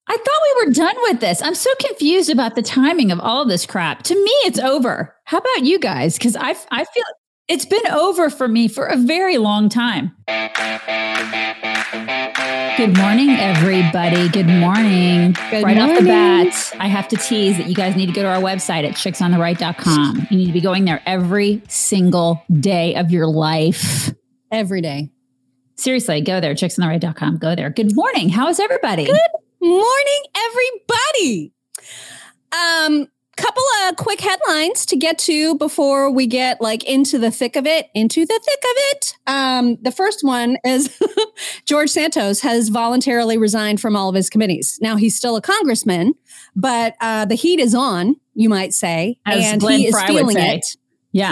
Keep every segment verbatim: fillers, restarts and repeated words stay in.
I thought we were done with this. I'm so confused about the timing of all of this crap. To me, it's over. How about you guys? Because I, I feel it's been over for me for a very long time. Good morning, everybody. Good morning. Good right morning. Off the bat, I have to tease that you guys need to go to our website at chicks on the right dot com. You need to be going there every single day of your life. Every day. Seriously, go there, chicks on the right dot com. Go there. Good morning. How is everybody? Good morning, everybody. Um, couple of quick headlines to get to before we get like into the thick of it, into the thick of it. Um, the first one is George Santos has voluntarily resigned from all of his committees. Now he's still a congressman, but uh, the heat is on, you might say, As and Glenn he is Fry feeling would say. it. Yeah.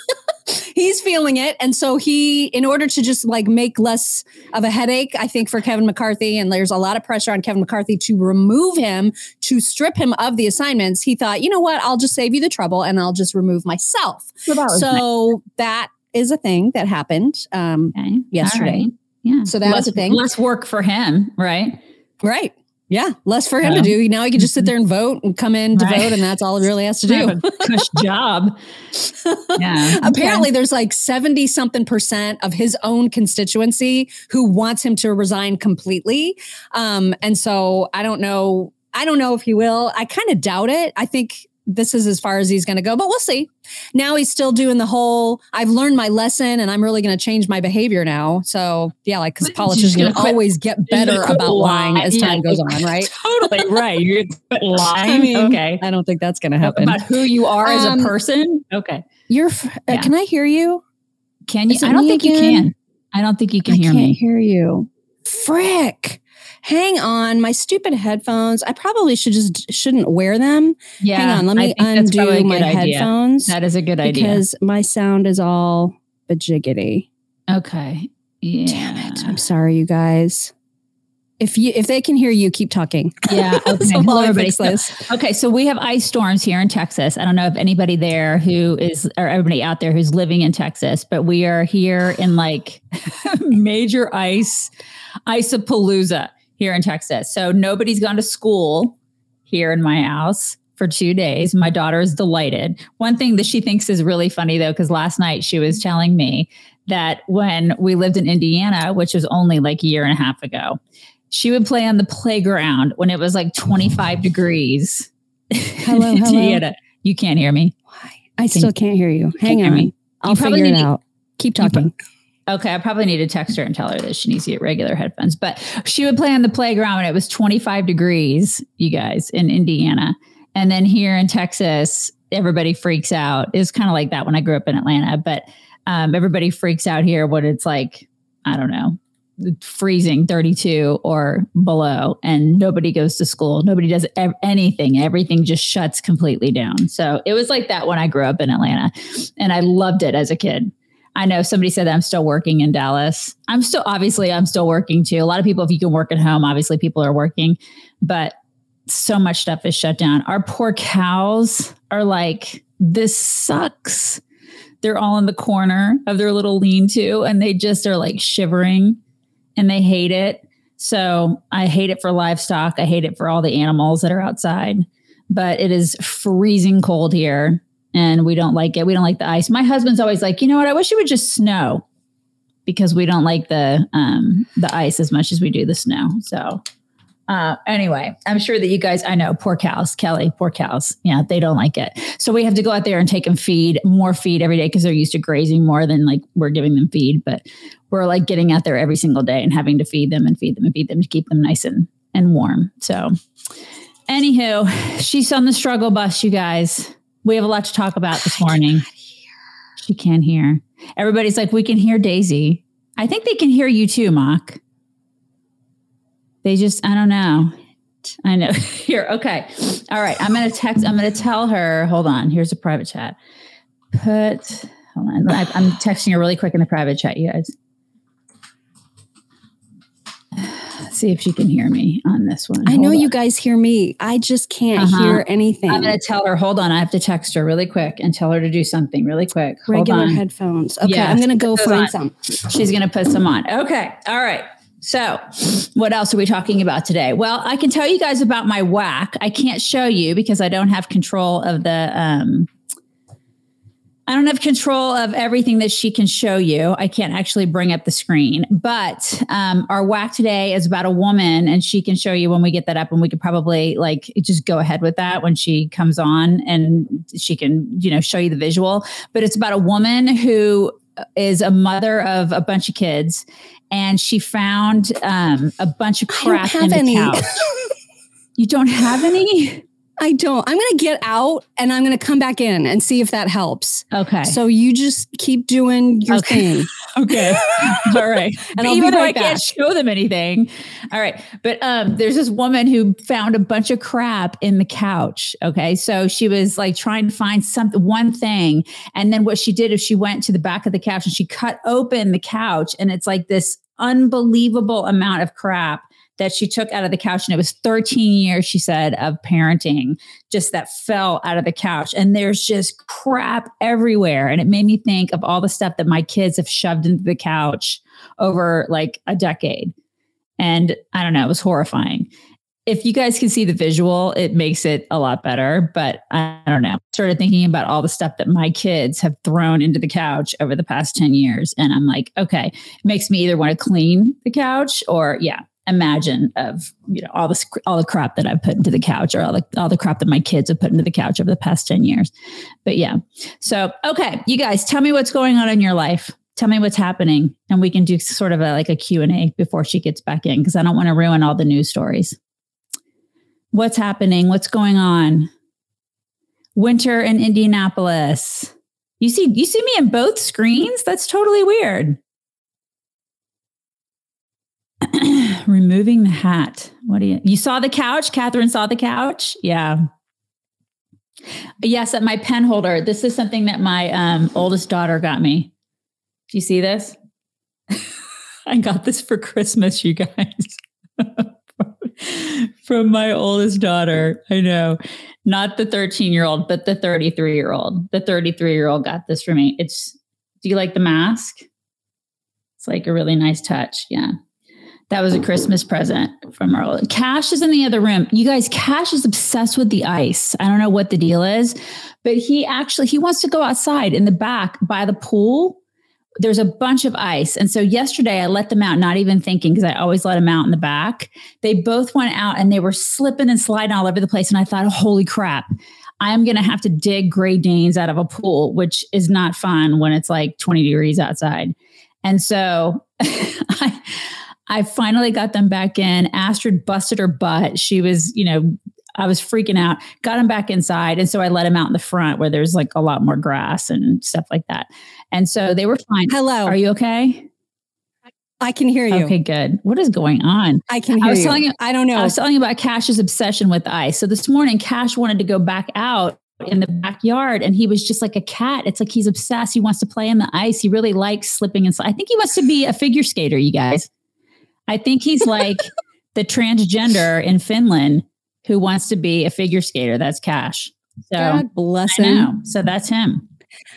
He's feeling it. And so he, in order to just like make less of a headache, I think for Kevin McCarthy, and there's a lot of pressure on Kevin McCarthy to remove him, to strip him of the assignments. He thought, you know what, I'll just save you the trouble and I'll just remove myself. Well, that so nice. That is a thing that happened um, Okay. yesterday. Right. Yeah. So that less, was a thing. Less work for him, right? Right. Yeah. Less for him Yeah. to do. Now he can just sit there and vote and come in to Right. vote. And that's all he really has to do. Have a cush job. Yeah. Apparently there's like seventy something percent of his own constituency who wants him to resign completely. Um, and so I don't know. I don't know if he will. I kind of doubt it. I think this is as far as he's going to go, but we'll see. Now he's still doing the whole, I've learned my lesson and I'm really going to change my behavior now. So yeah, like, cause politicians gonna quit, always get better about lying as time yeah, goes on, right? Totally right. You're lying. I mean, okay. I don't think that's going to happen. About who you are um, as a person. Okay. You're, uh, Yeah. Can I hear you? Can you? Is it I don't me think again? you can. I don't think you can I hear can't me. hear you. Frick. Hang on, my stupid headphones. I probably should just shouldn't wear them. Yeah. Hang on, let me I think that's probably a undo my good idea. headphones. That is a good idea. Because my sound is all bajiggity. Okay. Yeah. Damn it. I'm sorry, you guys. If you if they can hear you, keep talking. Yeah. Okay. So Hello, while I everybody. fix this. Okay. So we have ice storms here in Texas. I don't know if anybody there who is, or everybody out there who's living in Texas, but we are here in like major ice, ice-a-palooza here in Texas. So nobody's gone to school here in my house for two days. My daughter is delighted. One thing that she thinks is really funny though, because last night she was telling me that when we lived in Indiana, which was only like a year and a half ago, she would play on the playground when it was like twenty-five degrees. Hello, in hello. Indiana. You can't hear me. Why? I still can't hear you. Hang hear on. me. I'll You probably figure it need to- out. Keep talking. Okay, I probably need to text her and tell her that she needs to get regular headphones. But she would play on the playground when it was twenty-five degrees, you guys, in Indiana. And then here in Texas, everybody freaks out. It's kind of like that when I grew up in Atlanta. But um, everybody freaks out here when it's like, I don't know, freezing thirty-two or below. And nobody goes to school. Nobody does ev- anything. Everything just shuts completely down. So it was like that when I grew up in Atlanta. And I loved it as a kid. I know somebody said that I'm still working in Dallas. I'm still, obviously, I'm still working too. A lot of people, if you can work at home, obviously people are working, but so much stuff is shut down. Our poor cows are like, this sucks. They're all in the corner of their little lean-to and they just are like shivering and they hate it. So I hate it for livestock. I hate it for all the animals that are outside, but it is freezing cold here. And we don't like it. We don't like the ice. My husband's always like, you know what? I wish it would just snow because we don't like the um, the ice as much as we do the snow. So uh, anyway, I'm sure that you guys, I know, poor cows, Kelly, poor cows. Yeah, they don't like it. So we have to go out there and take them feed, more feed every day because they're used to grazing more than like we're giving them feed. But we're like getting out there every single day and having to feed them and feed them and feed them to keep them nice and, and warm. So anywho, she's on the struggle bus, you guys. We have a lot to talk about this morning. She can't hear. Everybody's like, we can hear Daisy. I think they can hear you too, Mock. They just, I don't know. I know. Here, okay. All right. I'm going to text, I'm going to tell her, hold on. Here's a private chat. Put, hold on. I, I'm texting her really quick in the private chat, you guys. See if she can hear me on this one. I Hold know on. you guys hear me. I just can't Uh-huh. hear anything. I'm going to tell her, hold on. I have to text her really quick and tell her to do something really quick. Hold Regular on. headphones. Okay, Yeah, I'm going to go put those find on. some. She's going to put some on. Okay. All right. So what else are we talking about today? Well, I can tell you guys about my whack. I can't show you because I don't have control of the, um, I don't have control of everything that she can show you. I can't actually bring up the screen, but um, our whack today is about a woman, and she can show you when we get that up, and we could probably like just go ahead with that when she comes on, and she can, you know, show you the visual. But it's about a woman who is a mother of a bunch of kids, and she found um, a bunch of crap in the any. couch. You don't have any? I don't. I'm going to get out and I'm going to come back in and see if that helps. Okay. So you just keep doing your okay. thing. Okay. All right. And I'll even though right I back. can't show them anything. All right. But um, there's this woman who found a bunch of crap in the couch. Okay. So she was like trying to find something, one thing. And then what she did is she went to the back of the couch and she cut open the couch. And it's like this unbelievable amount of crap that she took out of the couch. And it was thirteen years, she said, of parenting just that fell out of the couch. And there's just crap everywhere. And it made me think of all the stuff that my kids have shoved into the couch over like a decade. And I don't know, it was horrifying. If you guys can see the visual, it makes it a lot better. But I don't know. I started thinking about all the stuff that my kids have thrown into the couch over the past ten years. And I'm like, okay, it makes me either want to clean the couch or yeah. imagine of, you know, all this, all the crap that I've put into the couch, or all the, all the crap that my kids have put into the couch over the past ten years. But yeah. So, okay, you guys tell me what's going on in your life. Tell me what's happening, and we can do sort of a, like a Q and A before she gets back in, because I don't want to ruin all the news stories. What's happening? What's going on? Winter in Indianapolis. You see, you see me in both screens? That's totally weird. Removing the hat. What do you, you saw the couch? Catherine saw the couch? Yeah. Yes, at my pen holder. This is something that my um, oldest daughter got me. Do you see this? I got this for Christmas, you guys. From my oldest daughter. I know. Not the thirteen-year-old, but the thirty-three-year-old. The thirty-three-year-old got this for me. It's, do you like the mask? It's like a really nice touch. Yeah. That was a Christmas present from our old. Cash is in the other room. You guys, Cash is obsessed with the ice. I don't know what the deal is, but he actually, he wants to go outside in the back by the pool. There's a bunch of ice. And so yesterday I let them out, not even thinking, because I always let them out in the back. They both went out and they were slipping and sliding all over the place. And I thought, holy crap, I'm going to have to dig Great Danes out of a pool, which is not fun when it's like twenty degrees outside. And so I, I finally got them back in. Astrid busted her butt. She was, you know, I was freaking out, got them back inside. And so I let them out in the front where there's like a lot more grass and stuff like that. And so they were fine. Hello. Are you okay? I can hear you. Okay, good. What is going on? I can hear I was you. Telling you. I don't know. I was telling you about Cash's obsession with ice. So this morning, Cash wanted to go back out in the backyard, and he was just like a cat. It's like he's obsessed. He wants to play in the ice. He really likes slipping inside. I think he wants to be a figure skater, you guys. I think he's like the transgender in Finland who wants to be a figure skater. That's Cash. So God bless I him. know. So that's him.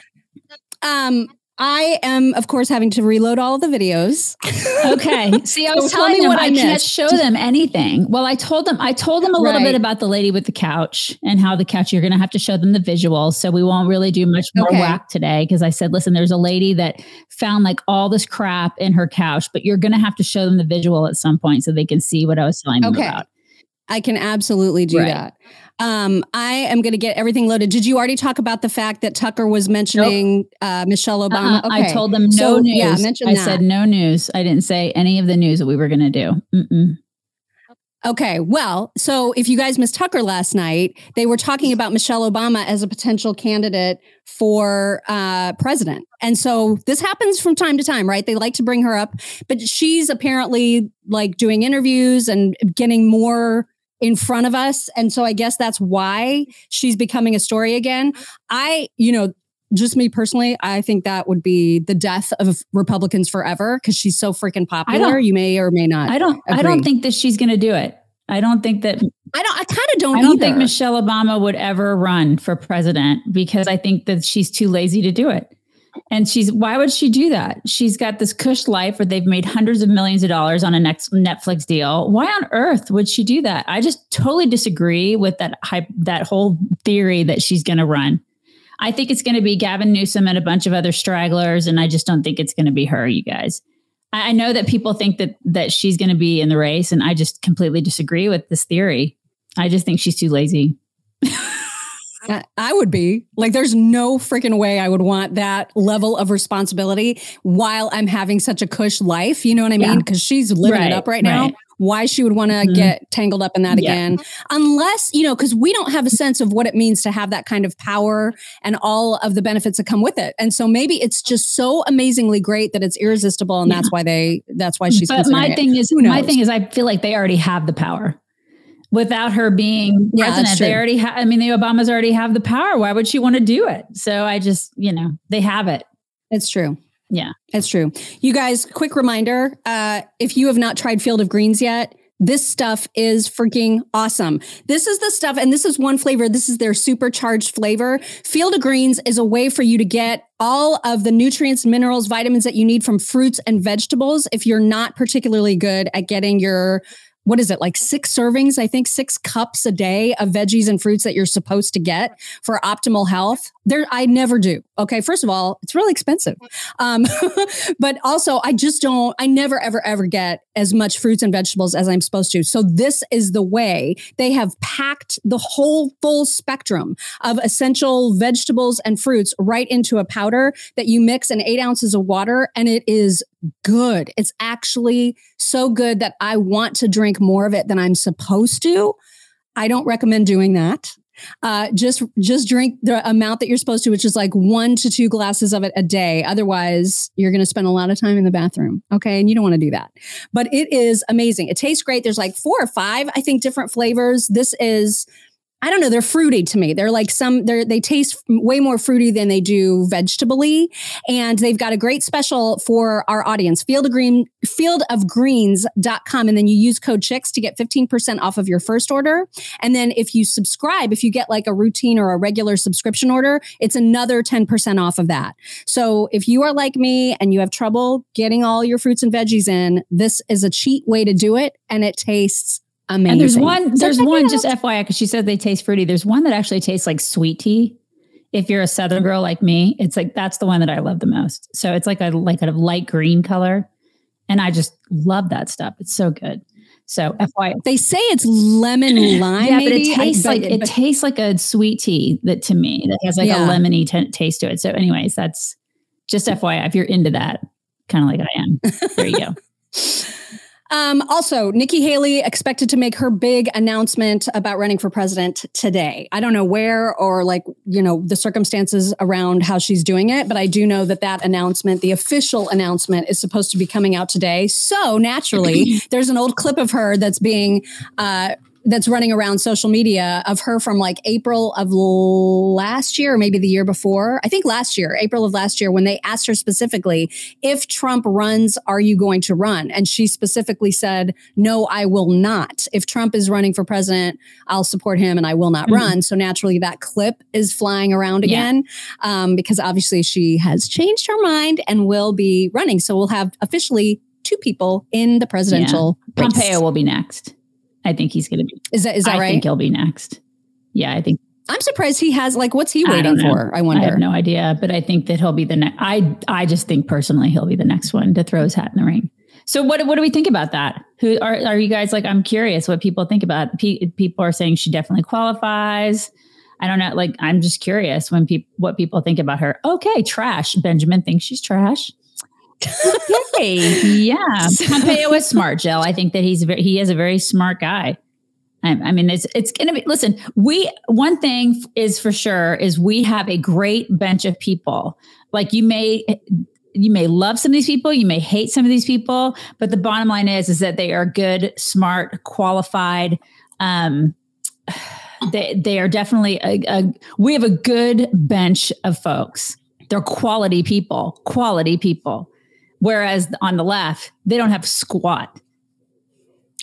Um, I am, of course, having to reload all of the videos. Okay. See, I was So tell telling me them what I, I can't missed. show them anything. Well, I told them, I told them a little Right. bit about the lady with the couch and how the couch, you're going to have to show them the visuals. So we won't really do much more Okay. whack today. Cause I said, listen, there's a lady that found like all this crap in her couch, but you're going to have to show them the visual at some point so they can see what I was telling them Okay. about. I can absolutely do Right. that. Um, I am going to get everything loaded. Did you already talk about the fact that Tucker was mentioning uh, Michelle Obama? Uh-uh. I told them no So, news. Yeah, mention I that. said no news. I didn't say any of the news that we were going to do. Mm-mm. Okay, well, so if you guys missed Tucker last night, they were talking about Michelle Obama as a potential candidate for uh, president. And so this happens from time to time, right? They like to bring her up, but she's apparently like doing interviews and getting more in front of us. And so I guess that's why she's becoming a story again. I, you know, just me personally, I think that would be the death of Republicans forever because she's so freaking popular. You may or may not. I don't, agree. I don't think that she's going to do it. I don't think that I don't, I kind of don't I don't either. think Michelle Obama would ever run for president because I think that she's too lazy to do it. And she's, why would she do that? She's got this cush life where they've made hundreds of millions of dollars on a next Netflix deal. Why on earth would she do that? I just totally disagree with that hype, that whole theory that she's going to run. I think it's going to be Gavin Newsom and a bunch of other stragglers. And I just don't think it's going to be her, you guys. I know that people think that, that she's going to be in the race. And I just completely disagree with this theory. I just think she's too lazy. I would be like, there's no freaking way I would want that level of responsibility while I'm having such a cush life. You know what I mean? Because yeah. she's living right, it up right, right now. Why she would want to mm-hmm. get tangled up in that yeah. again, unless, you know, because we don't have a sense of what it means to have that kind of power and all of the benefits that come with it. And so maybe it's just so amazingly great that it's irresistible. And yeah. that's why they, that's why she's, but my thing it. is, my thing is, I feel like they already have the power. Without her being yeah, president, they already have, I mean, the Obamas already have the power. Why would she want to do it? So I just, you know, they have it. It's true. Yeah, it's true. You guys, quick reminder, uh, if you have not tried Field of Greens yet, this stuff is freaking awesome. This is the stuff, and this is one flavor. This is their supercharged flavor. Field of Greens is a way for you to get all of the nutrients, minerals, vitamins that you need from fruits and vegetables if you're not particularly good at getting your what is it, like six servings, I think six cups a day of veggies and fruits that you're supposed to get for optimal health. There, I never do. Okay. First of all, it's really expensive. Um, but also I just don't, I never, ever, ever get as much fruits and vegetables as I'm supposed to. So this is the way. They have packed the whole full spectrum of essential vegetables and fruits right into a powder that you mix in eight ounces of water. And it is good. It's actually so good that I want to drink more of it than I'm supposed to. I don't recommend doing that. Uh, just, just drink the amount that you're supposed to, which is like one to two glasses of it a day. Otherwise, you're going to spend a lot of time in the bathroom. Okay. And you don't want to do that, but it is amazing. It tastes great. There's like four or five, I think, different flavors. This is, I don't know. They're fruity to me. They're like some, they're, they taste way more fruity than they do vegetably. And they've got a great special for our audience, Field of Green, field of greens dot com. And then you use code CHICKS to get fifteen percent off of your first order. And then if you subscribe, if you get like a routine or a regular subscription order, it's another ten percent off of that. So if you are like me and you have trouble getting all your fruits and veggies in, this is a cheat way to do it. And it tastes amazing. And there's one, there's one, just F Y I, because she said they taste fruity. There's one that actually tastes like sweet tea. If you're a Southern girl like me, it's like, that's the one that I love the most. So it's like a, like a light green color. And I just love that stuff. It's so good. So F Y I. They say it's lemon lime. Yeah, maybe. but it tastes I, like, but, it but, tastes like a sweet tea that to me, that has like yeah. a lemony t- taste to it. So anyways, that's just F Y I. If you're into that, kind of like I am, there you go. Um, also, Nikki Haley expected to make her big announcement about running for president today. I don't know where or like, you know, the circumstances around how she's doing it, but I do know that that announcement, the official announcement, is supposed to be coming out today. So naturally, there's an old clip of her that's being, uh, that's running around social media of her from like April of last year, or maybe the year before. I think last year, April of last year, when they asked her specifically, if Trump runs, are you going to run? And she specifically said, no, I will not. If Trump is running for president, I'll support him and I will not mm-hmm. run. So naturally that clip is flying around again yeah. um, because obviously she has changed her mind and will be running. So we'll have officially two people in the presidential yeah. race. Pompeo will be next. I think he's going to be. Is that is that I right? I think he'll be next. Yeah, I think. I'm surprised he has, like, what's he waiting I for? I wonder. I have no idea, but I think that he'll be the next. I I just think personally he'll be the next one to throw his hat in the ring. So what what do we think about that? Who are are you guys like? I'm curious what people think about. P- people are saying she definitely qualifies. I don't know. Like, I'm just curious when people what people think about her. Okay, trash. Benjamin thinks she's trash. Okay. Yeah. Pompeo is smart, Jill. I think that he's very, he is a very smart guy. I, I mean, it's, it's going to be, listen, we, one thing is for sure is we have a great bench of people. Like you may, you may love some of these people, you may hate some of these people, but the bottom line is, is that they are good, smart, qualified. Um, they, they are definitely a, a, we have a good bench of folks. They're quality people, quality people. Whereas on the left, they don't have squat.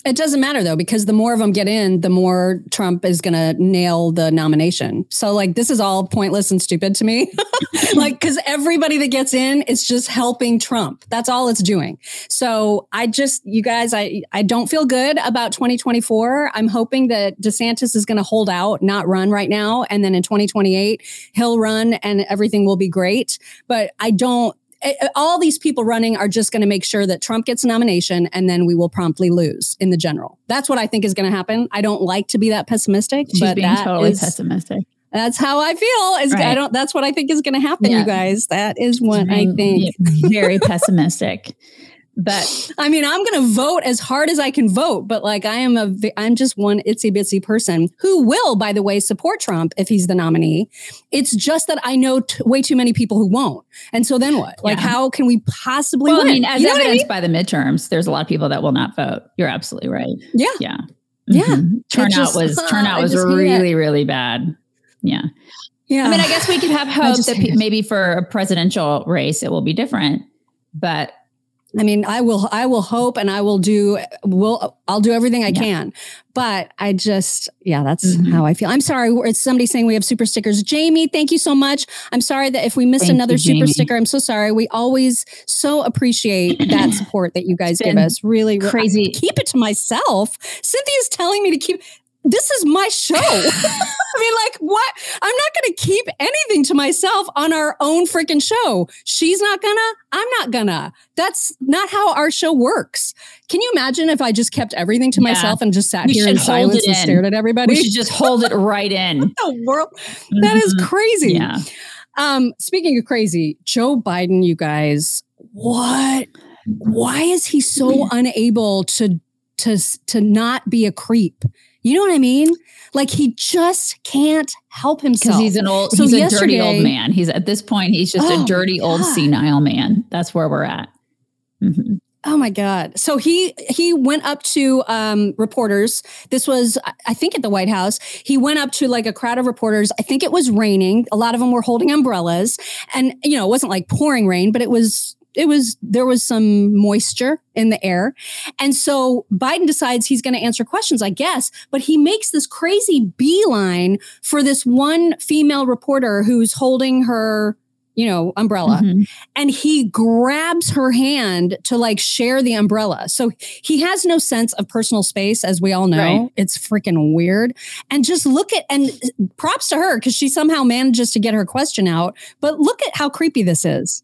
It doesn't matter though, because the more of them get in, the more Trump is going to nail the nomination. So like, this is all pointless and stupid to me. Like, cause everybody that gets in is just helping Trump. That's all it's doing. So I just, you guys, I, I don't feel good about twenty twenty-four. I'm hoping that DeSantis is going to hold out, not run right now. And then in twenty twenty-eight, he'll run and everything will be great. But I don't, all these people running are just going to make sure that Trump gets a nomination and then we will promptly lose in the general. That's what I think is going to happen. I don't like to be that pessimistic, She's but being that totally is, pessimistic. That's how I feel. Is Right. I don't, that's what I think is going to happen, Yeah. you guys. That is what I think. Very pessimistic. But I mean, I'm going to vote as hard as I can vote, but like I am a, I'm just one itsy bitsy person who will, by the way, support Trump if he's the nominee. It's just that I know t- way too many people who won't. And so then what? Like, Yeah. how can we possibly well, win? I mean, as You know what I evidenced mean? by the midterms, there's a lot of people that will not vote. You're absolutely right. Yeah. Yeah. Yeah. Mhm. Turnout just- was turnout I was just hate really, really bad. Yeah. Yeah. I mean, I guess we could have hope just that hate pe- it. maybe for a presidential race, it will be different. But I mean, I will, I will hope and I will do, will, I'll do everything I Yeah. can, but I just, yeah, that's Mhm. how I feel. I'm sorry. It's somebody saying we have super stickers. Jamie, thank you so much. I'm sorry that if we missed Thank another you, super Jamie. sticker, I'm so sorry. We always so appreciate that support that you guys It's give been us. Really, really crazy. I keep it to myself. Cynthia's telling me to keep, this is my show. I mean, like, what? I'm not going to keep anything to myself on our own freaking show. She's not gonna, I'm not gonna. That's not how our show works. Can you imagine if I just kept everything to Yeah. myself and just sat We here in should hold silence it and in. stared at everybody? we should just hold it right in. the world. That is Mhm. crazy. Yeah. Um, speaking of crazy, Joe Biden, you guys, what? Why is he so unable to to to not be a creep? You know what I mean? Like he just can't help himself. Because he's an old, So he's a dirty yesterday- old man. He's at this point, he's just Oh a dirty my old God. senile man. That's where we're at. Mhm. Oh my God. So he he went up to um, reporters. This was, I think, at the White House. He went up to like a crowd of reporters. I think it was raining. A lot of them were holding umbrellas. And, you know, it wasn't like pouring rain, but it was, it was, there was some moisture in the air. And so Biden decides he's going to answer questions, I guess, but he makes this crazy beeline for this one female reporter who's holding her, you know, umbrella. Mhm. And he grabs her hand to like share the umbrella. So he has no sense of personal space, as we all know. Right. It's freaking weird. And just look at, and props to her because she somehow manages to get her question out. But look at how creepy this is.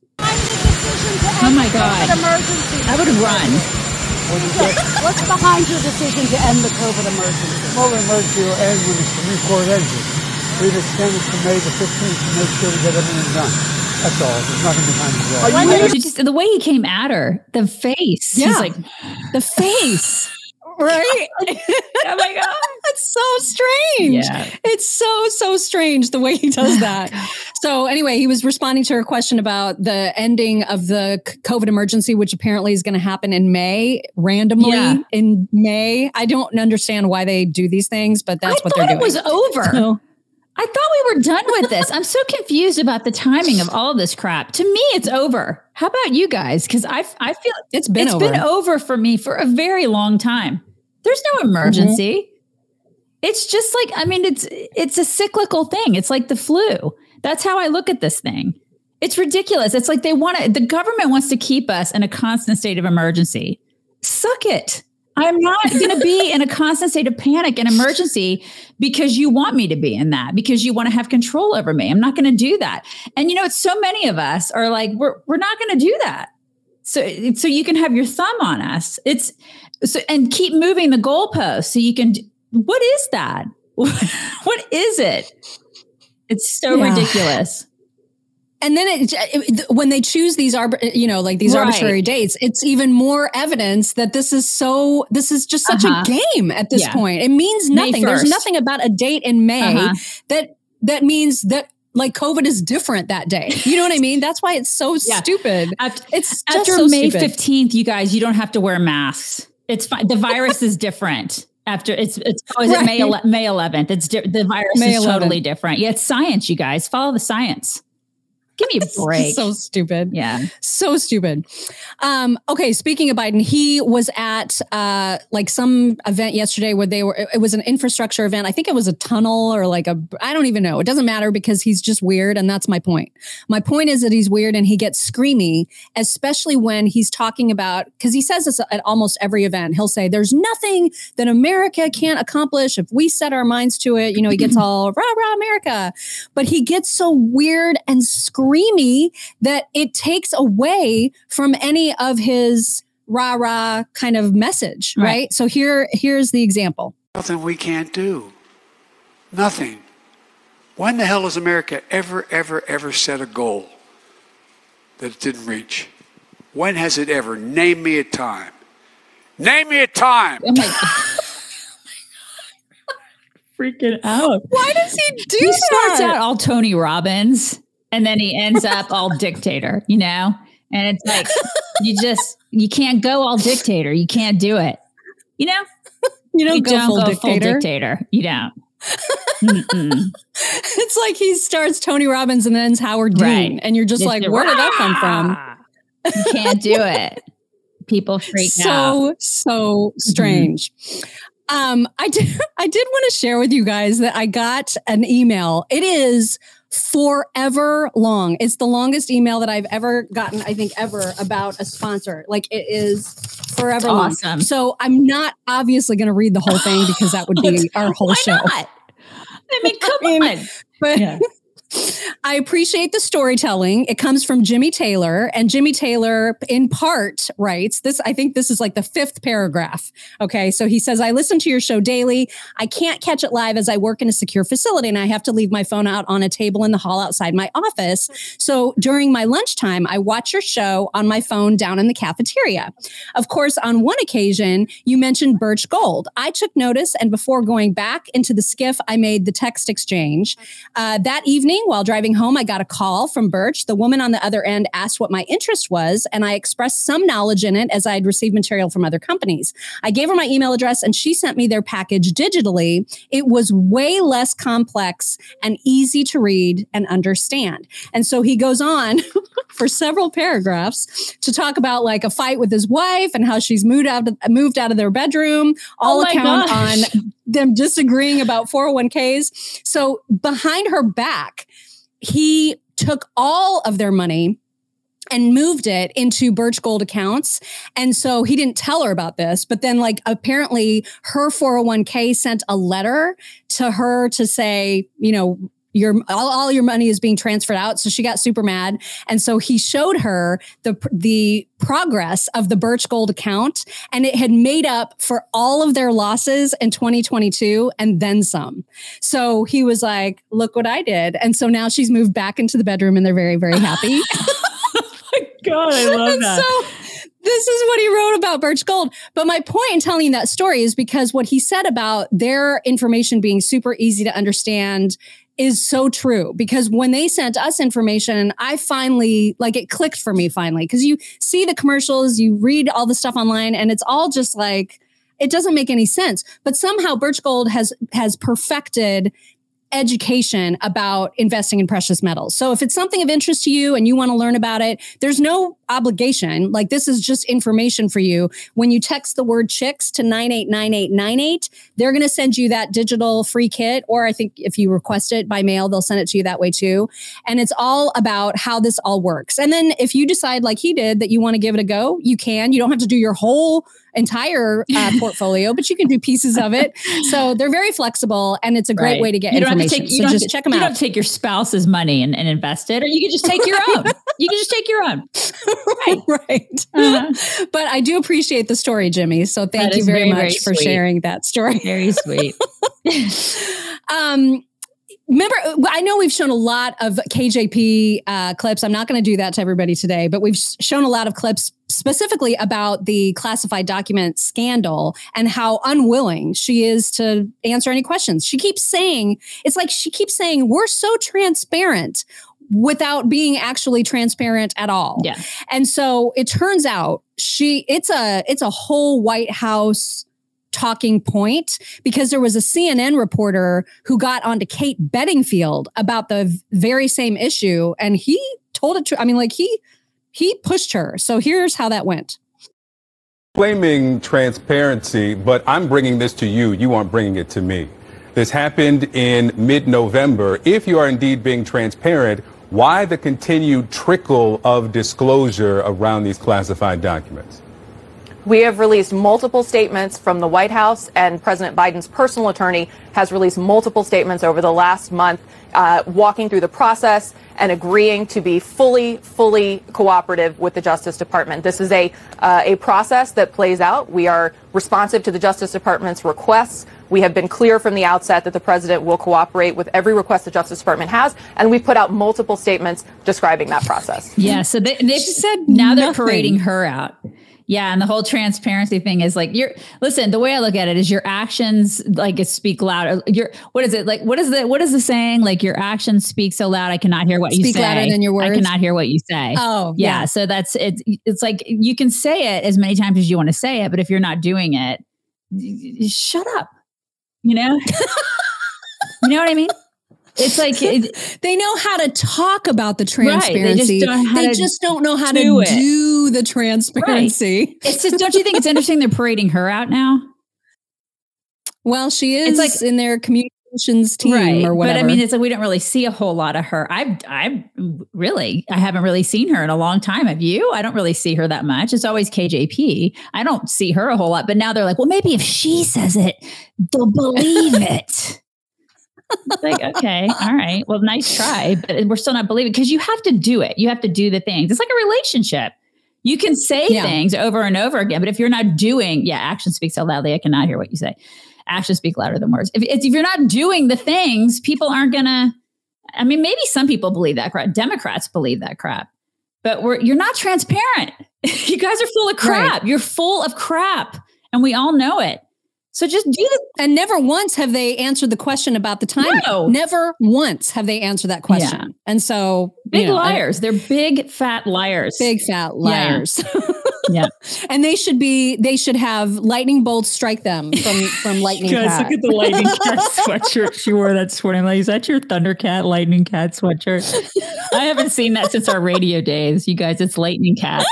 Oh my God. Emergency. I would run. What's behind your decision to end the COVID emergency? COVID emergency will end when the Supreme Court ends it. We've extended to May the fifteenth to make sure we get everything done. That's all. There's nothing behind it at all. When did She just, the way he came at her, the face. Yeah. He's like, The face, right? oh my God. It's so strange. Yeah. It's so, so strange the way he does that. So anyway, he was responding to her question about the ending of the c- COVID emergency, which apparently is going to happen in May, randomly Yeah. in May. I don't understand why they do these things, but that's I what thought they're doing. it was over. So- I thought we were done with this. I'm so confused about the timing of all this crap. To me, it's over. How about you guys? Because I, I feel it's been it's over. been over for me for a very long time. There's no emergency. Mm-hmm. It's just like, I mean, it's it's a cyclical thing. It's like the flu. That's how I look at this thing. It's ridiculous. It's like they want to, the government wants to keep us in a constant state of emergency. Suck it. I'm not going to be in a constant state of panic and emergency because you want me to be in that, because you want to have control over me. I'm not going to do that. And you know, it's so many of us are like, we're we're not going to do that. So so you can have your thumb on us. It's so and keep moving the goalposts so you can. What is that? What is it? It's so Yeah. ridiculous. And then it, it, when they choose these, arbit- you know, like these Right. arbitrary dates, it's even more evidence that this is so, this is just such Uh-huh. a game at this Yeah. point. It means May nothing. There's first. nothing about a date in May Uh-huh. that, that means that like COVID is different that day. You know what I mean? That's why it's so Yeah. stupid. After, It's just after so May stupid. fifteenth, you guys, you don't have to wear masks. It's fine. The virus is different. After it's, it's oh, is it May, Right. ele- May eleventh? It's di- the virus May is eleventh. totally different. Yeah, it's science, you guys. Follow the science. Give me a break. So stupid. Yeah. So stupid. Um, okay. Speaking of Biden, he was at uh, like some event yesterday where they were, it was an infrastructure event. I think it was a tunnel or like a, I don't even know. It doesn't matter because he's just weird. And that's my point. My point is that he's weird and he gets screamy, especially when he's talking about, because he says this at almost every event. He'll say, there's nothing that America can't accomplish if we set our minds to it. You know, he gets all rah, rah, America, but he gets so weird and screamy that it takes away from any of his rah rah kind of message, right? right? So here, here's the example. Nothing we can't do. Nothing. When the hell has America ever, ever, ever set a goal that it didn't reach? When has it ever? Name me a time. Name me a time. Oh my God. Freaking out. Why does he do he that? He starts out all Tony Robbins. And then he ends up all dictator, you know? And it's like, you just, you can't go all dictator. You can't do it. You know? You don't you go, don't full, go dictator. full dictator. You don't. It's like he starts Tony Robbins and then ends Howard Dean. Right. And you're just it's like, the, where did that come from? You can't do it. People freak so, out. So, so strange. Mm-hmm. Um, I did, I did want to share with you guys that I got an email. It is forever long. It's the longest email that I've ever gotten, I think, ever about a sponsor. Like it is forever long. Awesome. So I'm not obviously going to read the whole thing because that would be our whole Why show. Not? I mean, come I mean, on. But yeah. I appreciate the storytelling. It comes from Jimmy Taylor, and Jimmy Taylor in part writes this. I think this is like the fifth paragraph. Okay. So he says, I listen to your show daily. I can't catch it live as I work in a secure facility and I have to leave my phone out on a table in the hall outside my office. So during my lunchtime, I watch your show on my phone down in the cafeteria. Of course, on one occasion, you mentioned Birch Gold. I took notice, and before going back into the skiff, I made the text exchange. Uh, that evening, while driving home, I got a call from Birch. The woman on the other end asked what my interest was, and I expressed some knowledge in it as I had received material from other companies. I gave her my email address, and she sent me their package digitally. It was way less complex and easy to read and understand. And so he goes on for several paragraphs to talk about like a fight with his wife and how she's moved out of, moved out of their bedroom, all oh account gosh. on them disagreeing about four oh one k's. So behind her back, he took all of their money and moved it into Birch Gold accounts. And so he didn't tell her about this, but then like apparently her four oh one k sent a letter to her to say, you know, your all, all your money is being transferred out. So she got super mad. And so he showed her the the progress of the Birch Gold account, and it had made up for all of their losses in twenty twenty-two and then some. So he was like, look what I did. And so now she's moved back into the bedroom and they're very, very happy. Oh my God, I love that. So this is what he wrote about Birch Gold. But my point in telling that story is because what he said about their information being super easy to understand is so true. Because when they sent us information, I finally, like it clicked for me finally. Because you see the commercials, you read all the stuff online, and it's all just like, it doesn't make any sense. But somehow Birch Gold has has perfected education about investing in precious metals. So if it's something of interest to you and you want to learn about it, there's no obligation. Like this is just information for you. When you text the word chicks to nine eight nine eight nine eight, they're going to send you that digital free kit. Or I think if you request it by mail, they'll send it to you that way too. And it's all about how this all works. And then if you decide like he did that you want to give it a go, you can. You don't have to do your whole entire uh, portfolio, but you can do pieces of it. So they're very flexible, and it's a great right. way to get you don't information. Have to take, you so just to, check them you out. You don't take your spouse's money and, and invest it, or you can just take your own. You can just take your own. Right. right. Uh-huh. But I do appreciate the story, Jimmy. So thank that you very, very much very for sweet. sharing that story. Very sweet. um, Remember, I know we've shown a lot of K J P uh, clips. I'm not going to do that to everybody today, but we've shown a lot of clips specifically about the classified document scandal and how unwilling she is to answer any questions. She keeps saying, it's like she keeps saying, we're so transparent without being actually transparent at all. Yeah. And so it turns out she, it's a, it's a whole White House talking point, because there was a C N N reporter who got onto Kate Bedingfield about the very same issue. And he told it to, I mean, like he, he pushed her. So here's how that went. Claiming transparency, but I'm bringing this to you. You aren't bringing it to me. This happened in mid-November. If you are indeed being transparent, why the continued trickle of disclosure around these classified documents? We have released multiple statements from the White House, and President Biden's personal attorney has released multiple statements over the last month, uh, walking through the process and agreeing to be fully, fully cooperative with the Justice Department. This is a uh, a process that plays out. We are responsive to the Justice Department's requests. We have been clear from the outset that the president will cooperate with every request the Justice Department has, and we've put out multiple statements describing that process. Yeah, so they, they've said now they're parading her out. Yeah, and the whole transparency thing is like, you're listen, the way I look at it is your actions like speak loud. Your what is it like? What is the what is the saying? Like your actions speak so loud I cannot hear what you say. Speak louder than your words. I cannot hear what you say. Oh, yeah. yeah. So that's it's it's like you can say it as many times as you want to say it, but if you're not doing it, y- y- shut up. You know? You know what I mean? It's like it, they know how to talk about the transparency. Right, they just don't, they just don't know how to do, do the transparency. Right. It's just, don't you think it's interesting they're parading her out now? Well, she is it's like, in their communications team right, or whatever. But I mean, it's like we don't really see a whole lot of her. I've, I've really, I haven't really seen her in a long time. Have you? I don't really see her that much. It's always K J P. I don't see her a whole lot. But now they're like, well, maybe if she says it, they'll believe it. It's like, okay, all right. Well, nice try, but we're still not believing because you have to do it. You have to do the things. It's like a relationship. You can say yeah. things over and over again, but if you're not doing, yeah, action speaks so loudly, I cannot hear what you say. Actions speak louder than words. If, if you're not doing the things, people aren't going to, I mean, maybe some people believe that crap. Democrats believe that crap, but we're, you're not transparent. You guys are full of crap. Right. You're full of crap. And we all know it. So just do it. And never once have they answered the question about the timing. No. Never once have they answered that question. Yeah. And so big you know, liars. They're big fat liars. Big fat liars. Yeah. Yeah. And they should be, they should have lightning bolts strike them from, from Lightning Guys, Cat. look at the Lightning Cat sweatshirt she wore that morning. Like, is that your Thundercat Lightning Cat sweatshirt? I haven't seen that since our radio days. You guys, it's Lightning Cat.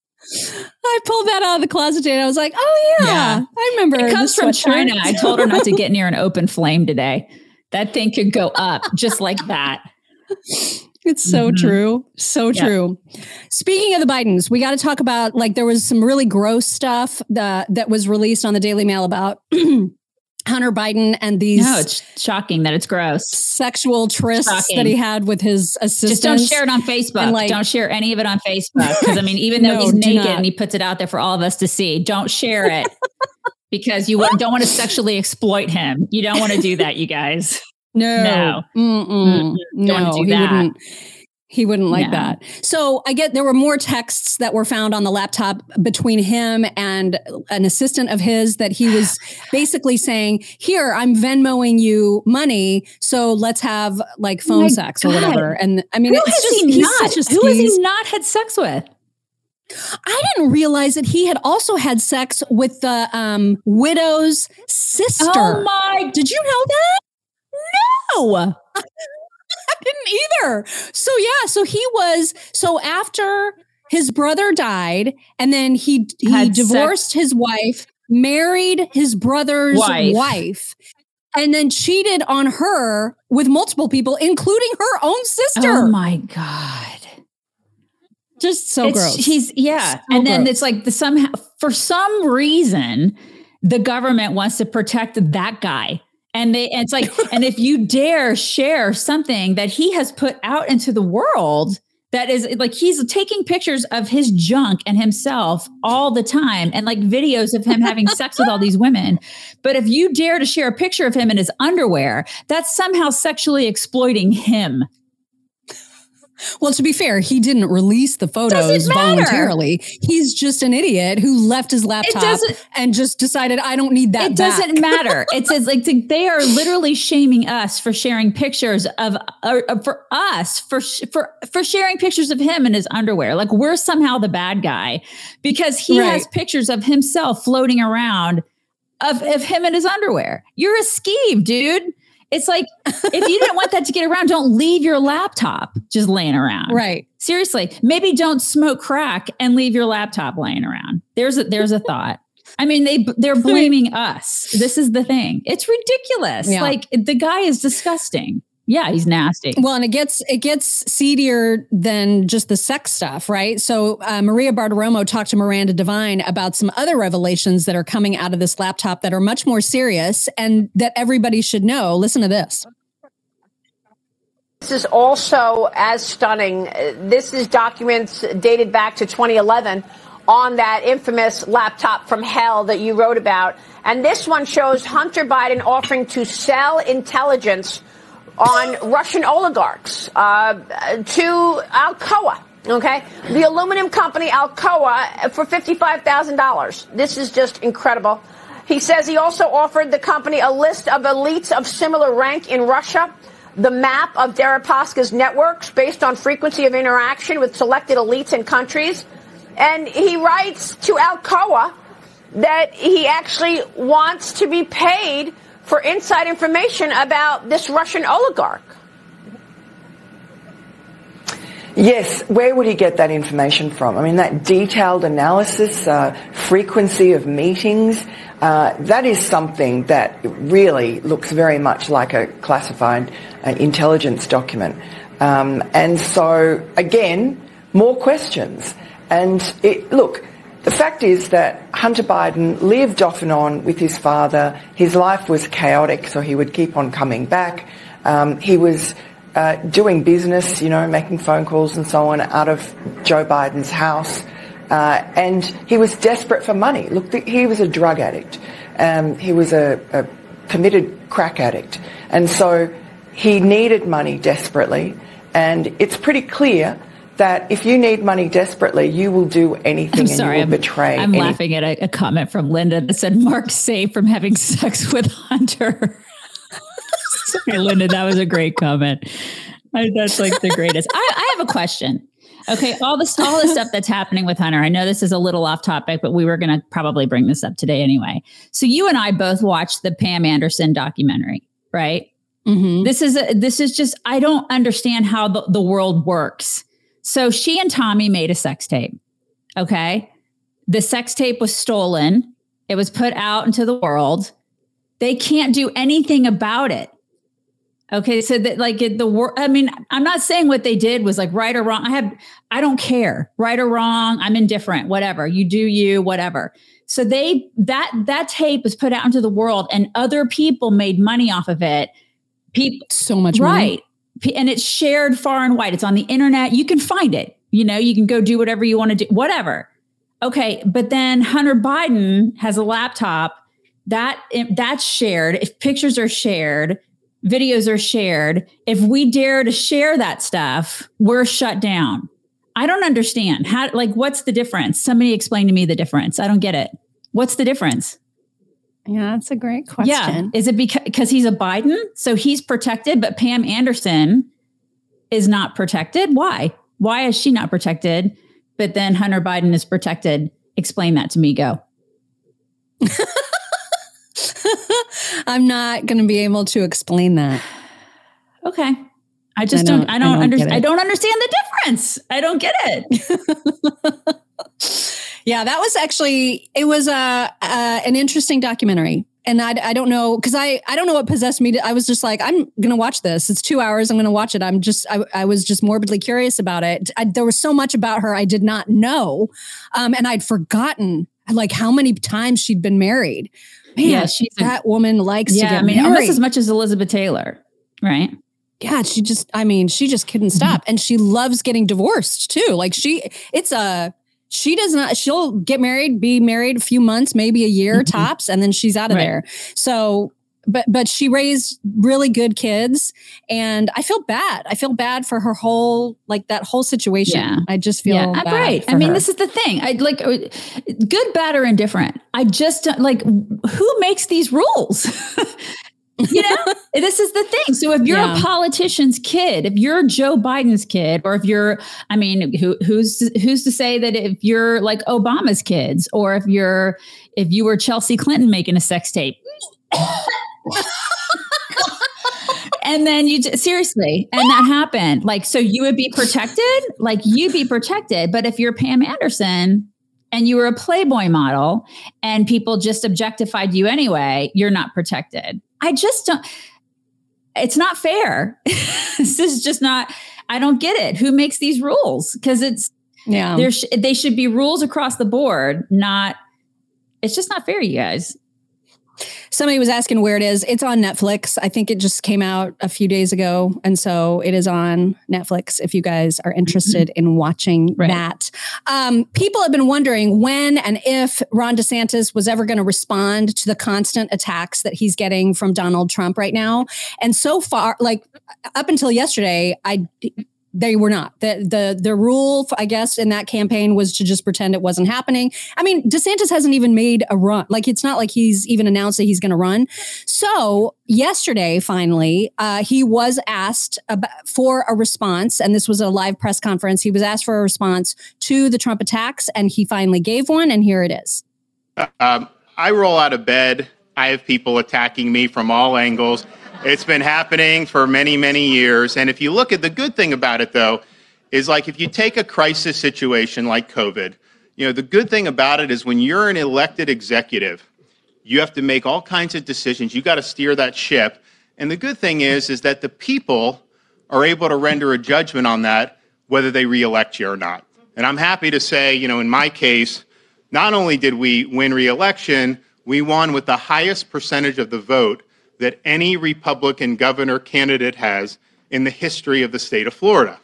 I pulled that out of the closet today and I was like, oh yeah, yeah. I remember. It comes from China. I told her not to get near an open flame today. That thing could go up just like that. It's so mm-hmm. true. So yeah. true. Speaking of the Bidens, we got to talk about, like, there was some really gross stuff that, that was released on the Daily Mail about Hunter Biden and these. No, it's shocking that it's gross. Sexual trysts shocking. that he had with his assistant. Just don't share it on Facebook. Like, don't share any of it on Facebook. Because I mean, even though no, he's naked and he puts it out there for all of us to see, don't share it because you don't want to sexually exploit him. You don't want to do that, you guys. No, no, Mm-mm. no, do he that. wouldn't. He wouldn't like no. that. So I get there were more texts that were found on the laptop between him and an assistant of his that he was basically saying, "Here, I'm Venmoing you money, so let's have like phone oh sex God. or whatever." And I mean, who it's has just he he's not? such a who has skis. he not had sex with? I didn't realize that he had also had sex with the um, widow's sister. Oh my! Did you know that? No, I didn't either. So yeah, so he was, so after his brother died and then he, he Had divorced sex. his wife, married his brother's wife. wife, and then cheated on her with multiple people, including her own sister. Oh my God. Just so it's, gross. He's yeah. So and then gross. it's like the somehow, for some reason, the government wants to protect that guy. And they, and it's like, and if you dare share something that he has put out into the world, that is like, he's taking pictures of his junk and himself all the time. And like videos of him having sex with all these women. But if you dare to share a picture of him in his underwear, that's somehow sexually exploiting him. Well, to be fair, he didn't release the photos voluntarily. He's just an idiot who left his laptop and just decided, I don't need that It back. doesn't matter. It says like they are literally shaming us for sharing pictures of, uh, for us, for, for, for sharing pictures of him in his underwear. Like we're somehow the bad guy because he right. has pictures of himself floating around of, of him in his underwear. You're a skeeve, dude. It's like, if you didn't want that to get around, don't leave your laptop just laying around. Right. Seriously. Maybe don't smoke crack and leave your laptop laying around. There's a, there's a thought. I mean, they, they're blaming us. This is the thing. It's ridiculous. Yeah. Like, the guy is disgusting. Yeah, he's nasty. Well, and it gets it gets seedier than just the sex stuff, right? So uh, Maria Bartiromo talked to Miranda Devine about some other revelations that are coming out of this laptop that are much more serious and that everybody should know. Listen to this. This is also as stunning. This is documents dated back to twenty eleven on that infamous laptop from hell that you wrote about. And this one shows Hunter Biden offering to sell intelligence on Russian oligarchs uh, to Alcoa, okay? The aluminum company Alcoa for fifty-five thousand dollars. This is just incredible. He says he also offered the company a list of elites of similar rank in Russia, the map of Deripaska's networks based on frequency of interaction with selected elites and countries. And he writes to Alcoa that he actually wants to be paid for inside information about this Russian oligarch. Yes, where would he get that information from? I mean, that detailed analysis, uh, frequency of meetings, uh, that is something that really looks very much like a classified uh, intelligence document. Um, and so, again, more questions. And it, look, the fact is that Hunter Biden lived off and on with his father. His life was chaotic, so he would keep on coming back. Um, he was uh, doing business, you know, making phone calls and so on out of Joe Biden's house. Uh, and he was desperate for money. Look, he was a drug addict. Um, he was a, a committed crack addict. And so he needed money desperately. And it's pretty clear that if you need money desperately, you will do anything. I'm sorry, and you will I'm, betray. I'm any- laughing at a, a comment from Linda that said, Mark saved from having sex with Hunter. Sorry, Linda, that was a great comment. I, that's like the greatest. I, I have a question. Okay, all this, all the stuff that's happening with Hunter. I know this is a little off topic, but we were going to probably bring this up today anyway. So you and I both watched the Pam Anderson documentary, right? Mm-hmm. This is a, this is just, I don't understand how the, the world works. So she and Tommy made a sex tape. Okay. The sex tape was stolen. It was put out into the world. They can't do anything about it. Okay. So that like it, the world, I mean, I'm not saying what they did was like right or wrong. I have, I don't care, right or wrong. I'm indifferent, whatever you do, you, whatever. So they, that, that tape was put out into the world and other people made money off of it. People, so much right. money. And it's shared far and wide. It's on the internet. You can find it. You know, you can go do whatever you want to do, whatever. Okay. But then Hunter Biden has a laptop that that's shared. If pictures are shared, videos are shared. If we dare to share that stuff, we're shut down. I don't understand how, like, what's the difference? Somebody explain to me the difference. I don't get it. What's the difference? Yeah, that's a great question. Yeah. Is it because, because he's a Biden? So he's protected, but Pam Anderson is not protected? Why? Why is she not protected? But then Hunter Biden is protected. Explain that to me. Go. I'm not going to be able to explain that. Okay. I just I don't, don't, I don't, I don't understand. I don't understand the difference. I don't get it. Yeah, that was actually, it was a, uh, uh, an interesting documentary. And I, I don't know, because I, I don't know what possessed me. To, I was just like, I'm going to watch this. It's two hours. I'm going to watch it. I'm just, I, I was just morbidly curious about it. I, there was so much about her I did not know. Um, and I'd forgotten like how many times she'd been married. Man, yeah, she's that a, woman likes yeah, to get I mean, married. almost as much as Elizabeth Taylor, right? Yeah, she just, I mean, she just couldn't stop. Mm-hmm. And she loves getting divorced too. Like she, it's a, she does not, she'll get married, be married a few months, maybe a year mm-hmm. tops, and then she's out of right. there. So, but, but she raised really good kids and I feel bad. I feel bad for her whole, like that whole situation. Yeah. I just feel yeah, bad. Right. I mean, her. This is the thing. I like good, bad, or indifferent. I just like, who makes these rules? You know, this is the thing. So if you're yeah. a politician's kid, if you're Joe Biden's kid, or if you're, I mean, who, who's, who's to say that if you're like Obama's kids, or if you're, if you were Chelsea Clinton making a sex tape, And then you j- seriously, and that happened. Like, so you would be protected, like you'd be protected. But if you're Pam Anderson and you were a Playboy model and people just objectified you anyway, you're not protected. I just don't, it's not fair. This is just not, I don't get it. Who makes these rules? Because it's, yeah, there sh- they should be rules across the board, not, it's just not fair, you guys. Somebody was asking where it is. It's on Netflix. I think it just came out a few days ago. And so it is on Netflix if you guys are interested mm-hmm. in watching right. that. Um, people have been wondering when and if Ron DeSantis was ever going to respond to the constant attacks that he's getting from Donald Trump right now. And so far, like up until yesterday, I... They were not. The, the the rule, I guess, in that campaign was to just pretend it wasn't happening. I mean, DeSantis hasn't even made a run. Like, it's not like he's even announced that he's going to run. So yesterday, finally, uh, he was asked about, for a response, and this was a live press conference. He was asked for a response to the Trump attacks, and he finally gave one, and here it is. Um, I roll out of bed. I have people attacking me from all angles. It's been happening for many, many years. And if you look at the good thing about it, though, is like if you take a crisis situation like COVID, you know, the good thing about it is when you're an elected executive, you have to make all kinds of decisions. You got to steer that ship. And the good thing is, is that the people are able to render a judgment on that, whether they reelect you or not. And I'm happy to say, you know, in my case, not only did we win reelection, we won with the highest percentage of the vote that any Republican governor candidate has in the history of the state of Florida.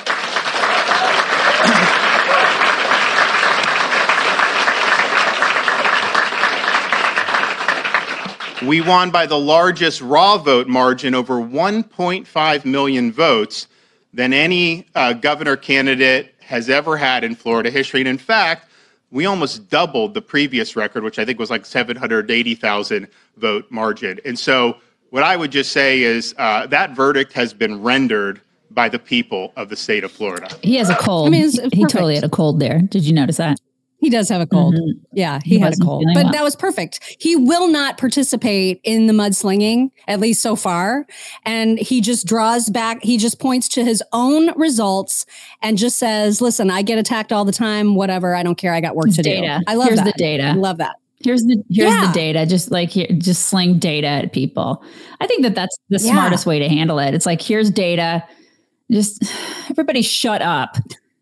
We won by the largest raw vote margin, over one point five million votes, than any uh, governor candidate has ever had in Florida history. And in fact, we almost doubled the previous record, which I think was like seven hundred eighty thousand vote margin. And so what I would just say is uh, that verdict has been rendered by the people of the state of Florida. He has a cold. I mean, it's, it's he totally had a cold there. Did you notice that? He does have a cold. Mm-hmm. Yeah, he, he had a cold. But well. That was perfect. He will not participate in the mudslinging, at least so far. And he just draws back. He just points to his own results and just says, listen, I get attacked all the time. Whatever. I don't care. I got work it's to data. do. I love Here's that. the data. I love that. Here's the here's yeah. the data. Just like here, just sling data at people. I think that that's the yeah. smartest way to handle it. It's like, here's data. Just everybody shut up.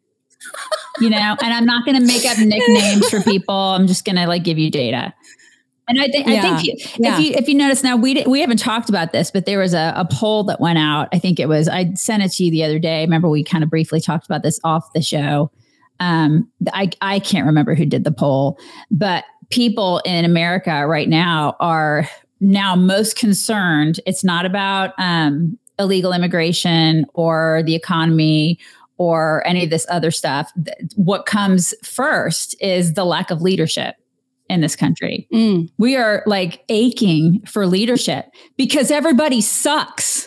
You know, and I'm not going to make up nicknames for people. I'm just going to like give you data. And I think, yeah. I think you, yeah. if you, if you notice now, we, we haven't talked about this, but there was a, a poll that went out. I think it was, I sent it to you the other day. Remember, we kind of briefly talked about this off the show. Um, I, I can't remember who did the poll, but people in America right now are now most concerned. It's not about um, illegal immigration or the economy or any of this other stuff. What comes first is the lack of leadership in this country. Mm. We are like aching for leadership because everybody sucks.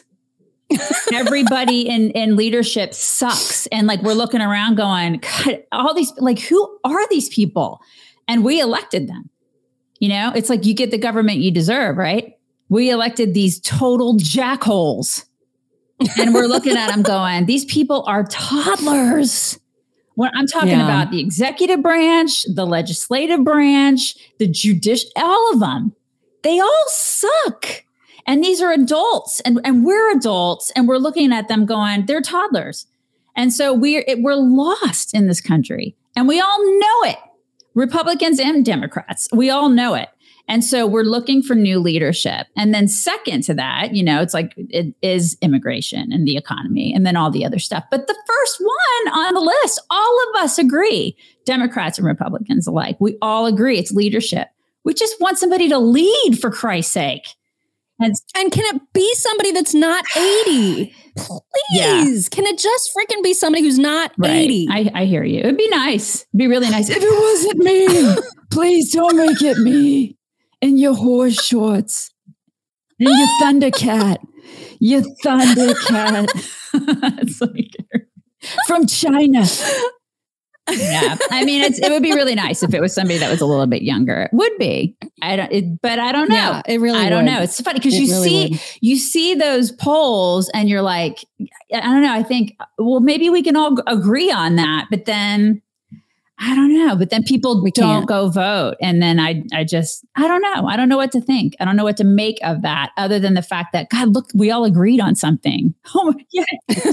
Everybody in, in leadership sucks. And like, we're looking around going, God, all these, like, who are these people? And we elected them. You know, it's like you get the government you deserve, right? We elected these total jackholes. And we're looking at them going, these people are toddlers. When I'm talking yeah. about the executive branch, the legislative branch, the judicial, all of them, they all suck. And these are adults and, and we're adults and we're looking at them going, they're toddlers. And so we're, it, we're lost in this country and we all know it. Republicans and Democrats, we all know it. And so we're looking for new leadership. And then second to that, you know, it's like it is immigration and the economy and then all the other stuff. But the first one on the list, all of us agree, Democrats and Republicans alike, we all agree it's leadership. We just want somebody to lead, for Christ's sake. And, and can it be somebody that's not eighty? Please. Yeah. Can it just freaking be somebody who's not right. eighty? I, I hear you. It'd be nice. It'd be really nice. If it wasn't me, please don't make it me. In your horse shorts. And your Thundercat. Your Thundercat. It's like, from China. Yeah, I mean, it's, it would be really nice if it was somebody that was a little bit younger. It would be. I don't, it, but I don't know. Yeah, it really. I don't would. know. It's funny because It you really see, would. you see those polls, and you're like, I don't know. I think, well, maybe we can all g- agree on that, but then I don't know. But then people We don't can't. go vote, and then I, I just, I don't know. I don't know what to think. I don't know what to make of that, other than the fact that God, look, we all agreed on something. Oh, my- yeah,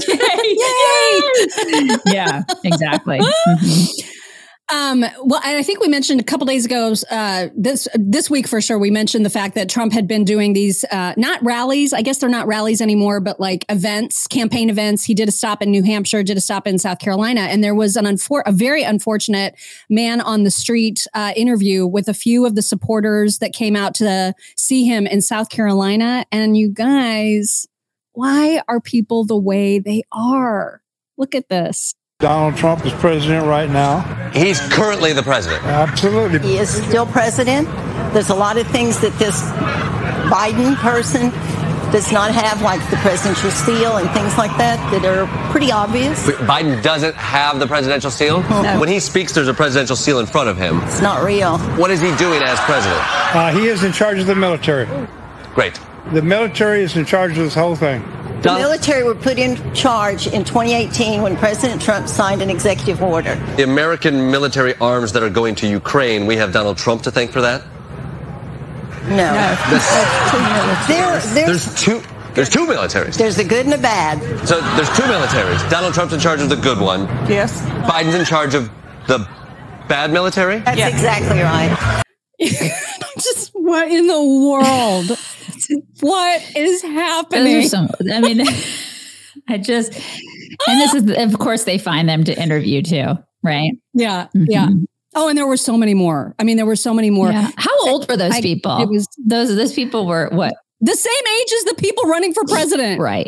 yay, yay. Yeah, exactly. Mhm. Um, well, I think we mentioned a couple days ago, uh, this this week for sure, we mentioned the fact that Trump had been doing these, uh, not rallies. I guess they're not rallies anymore, but like events, campaign events. He did a stop in New Hampshire, did a stop in South Carolina, and there was an unfor- a very unfortunate man on the street uh, interview with a few of the supporters that came out to see him in South Carolina. And you guys, why are people the way they are? Look at this. Donald Trump is president right now. He's currently the president. Absolutely. He is still president. There's a lot of things that this Biden person does not have, like the presidential seal and things like that, that are pretty obvious. But Biden doesn't have the presidential seal? No. When he speaks, there's a presidential seal in front of him. It's not real. What is he doing as president? Uh, he is in charge of the military. Great. The military is in charge of this whole thing. The military were put in charge in twenty eighteen when President Trump signed an executive order. The American military arms that are going to Ukraine, we have Donald Trump to thank for that? No. That's there, there's, There's two. There's two militaries. there's a good and a bad. So there's two militaries. Donald Trump's in charge of the good one. Yes. Biden's in charge of the bad military? That's exactly right. Just what in the world? What is happening? Those are some, I mean, I just, and this is, of course, they find them to interview too, right? Yeah, Mhm. yeah. Oh, and there were so many more. I mean, there were so many more. Yeah. How old were those I- people? it was- those those people were what? The same age as the people running for president. Right.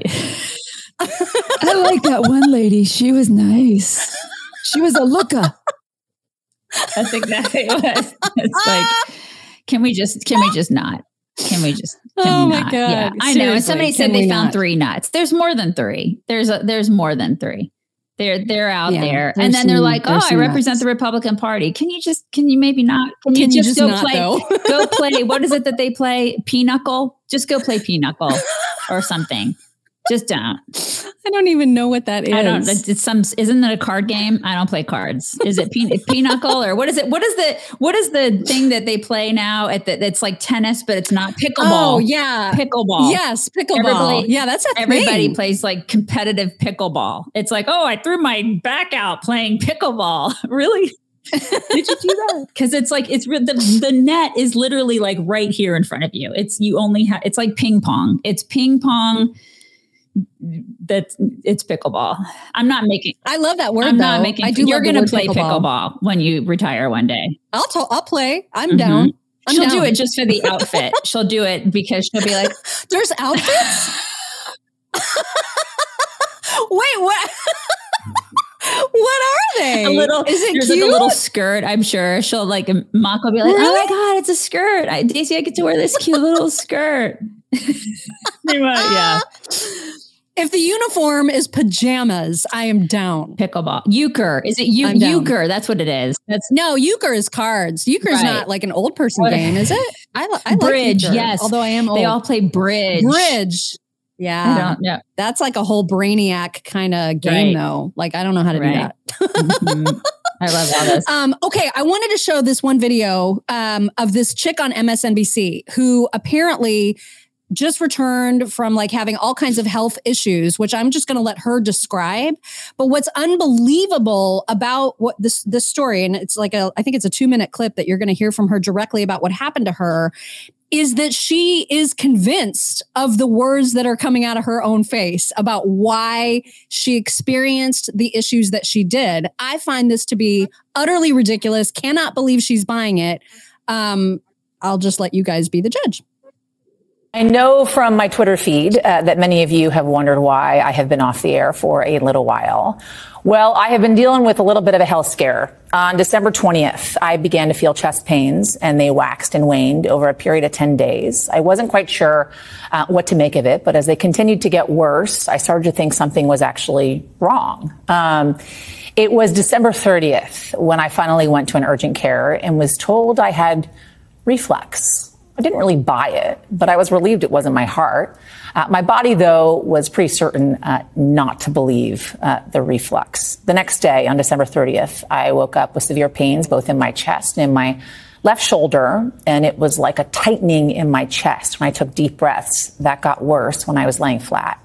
I like that one lady. She was nice. She was a looker. That's exactly what it was. It's like, can we just, can we just not? Can we just, can Oh we my not? God. Yeah, I know. And Seriously, somebody can said we they found not? three nuts. There's more than three. There's a, there's more than three. They're they're out Yeah, there, there's and then they're some- like, "Oh, there's I some represent nuts. the Republican Party." Can you just? Can you maybe not? Can, Can you you just, just go not, play? though? Go play. What is it that they play? Pinochle. Just go play Pinochle or something. Just don't. I don't even know what that is. I don't. It's it's some. Isn't that a card game? I don't play cards. Is it pin, Pinochle or what is it? What is the what is the thing that they play now? At the, it's like tennis, but it's not pickleball. Oh yeah, Pickleball. Yes, pickleball. Everybody- yeah, that's a Everybody thing. plays like competitive pickleball. It's like, oh, I threw my back out playing pickleball. Really? Did you do that? Because it's like it's re- the the net is literally like right here in front of you. It's you only have. It's like ping pong. It's ping pong. That's it's pickleball. I'm not making. I love that word. I'm though. not making. I do. You're love the going to word play pickleball. when you retire one day. I'll. T- I'll play. I'm Mhm. down. I'm she'll down. do it just for the outfit. She'll do it because she'll be like, There's outfits. Wait, what? What are they? a little. Is it there's cute? like a little skirt. I'm sure she'll like Mock will be like, oh my god, it's a skirt. I, Daisy, I get to wear this cute little skirt. Yeah, If the uniform is pajamas, I am down. pickleball, euchre. Is it you? I'm down. Euchre. That's what it is. That's No, euchre is cards. Euchre is Right. not like an old person What- game, is it? I, li- I like bridge. euchre, Yes, although I am old. They all play bridge. bridge. I Yeah, don't know. that's like a whole brainiac kind of game, Right. though. Like I don't know how to Right. do that. Mhm. I love all this. Um, okay, I wanted to show this one video um, of this chick on M S N B C who apparently just returned from like having all kinds of health issues, which I'm just going to let her describe. But what's unbelievable about what this this story, and it's like a, I think it's a two minute clip that you're going to hear from her directly about what happened to her, is that she is convinced of the words that are coming out of her own face about why she experienced the issues that she did. I find this to be utterly ridiculous. Cannot believe she's buying it. Um, I'll just let you guys be the judge. I know from my Twitter feed uh, that many of you have wondered why I have been off the air for a little while. Well, I have been dealing with a little bit of a health scare. On December twentieth, I began to feel chest pains, and they waxed and waned over a period of ten days. I wasn't quite sure uh, what to make of it, but as they continued to get worse, I started to think something was actually wrong. Um, it was December thirtieth when I finally went to an urgent care and was told I had reflux. I didn't really buy it, but I was relieved it wasn't my heart. Uh, my body, though, was pretty certain uh, not to believe uh, the reflux. The next day, on December thirtieth, I woke up with severe pains both in my chest and in my left shoulder, and it was like a tightening in my chest. When I took deep breaths, that got worse when I was laying flat.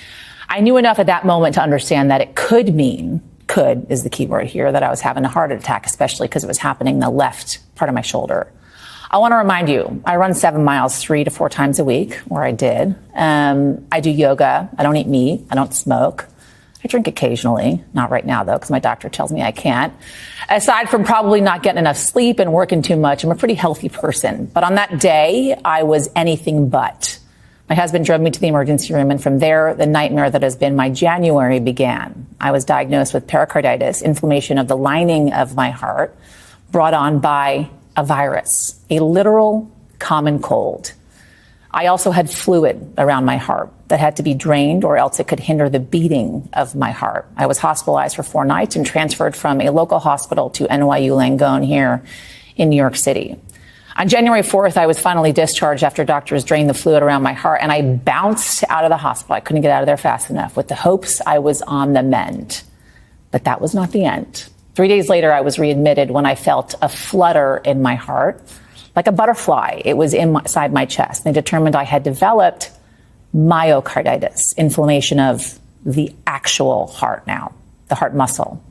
I knew enough at that moment to understand that it could mean, could is the key word here, that I was having a heart attack, especially because it was happening in the left part of my shoulder. I want to remind you, I run seven miles three to four times a week, or I did. Um, I do yoga. I don't eat meat. I don't smoke. I drink occasionally. Not right now, though, because my doctor tells me I can't. Aside from probably not getting enough sleep and working too much, I'm a pretty healthy person. But on that day, I was anything but. My husband drove me to the emergency room, and from there, the nightmare that has been my January began. I was diagnosed with pericarditis, inflammation of the lining of my heart, brought on by a virus, a literal common cold. I also had fluid around my heart that had to be drained, or else it could hinder the beating of my heart. I was hospitalized for four nights and transferred from a local hospital to N Y U Langone here in New York City. On January fourth, I was finally discharged after doctors drained the fluid around my heart, and I bounced out of the hospital. I couldn't get out of there fast enough with the hopes I was on the mend. But that was not the end. Three days later, I was readmitted when I felt a flutter in my heart, like a butterfly. It was inside my chest. They determined I had developed myocarditis, inflammation of the actual heart now, the heart muscle.